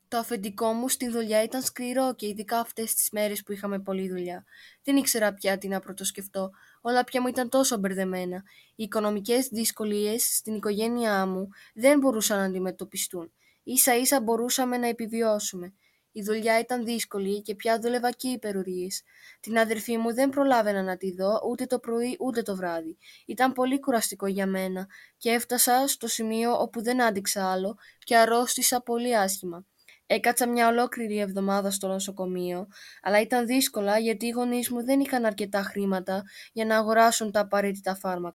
Το αφεντικό μου στη δουλειά ήταν σκληρό και ειδικά αυτές τις μέρες που είχαμε πολλή δουλειά. Δεν ήξερα πια τι να πρωτοσκεφτώ. Όλα πια μου ήταν τόσο μπερδεμένα. Οι οικονομικές δυσκολίες στην οικογένειά μου δεν μπορούσαν να αντιμετωπιστούν. Ίσα ίσα μπορούσαμε να επιβιώσουμε. Η δουλειά ήταν δύσκολη και πια δούλευα και υπερορίες. Την αδερφή μου δεν προλάβαινα να τη δω ούτε το πρωί ούτε το βράδυ. Ήταν πολύ κουραστικό για μένα και έφτασα στο σημείο όπου δεν άντεξα άλλο και αρρώστησα πολύ άσχημα. Έκατσα μια ολόκληρη εβδομάδα στο νοσοκομείο, αλλά ήταν δύσκολα γιατί οι γονείς μου δεν είχαν αρκετά χρήματα για να αγοράσουν τα απαραίτητα φάρμακα.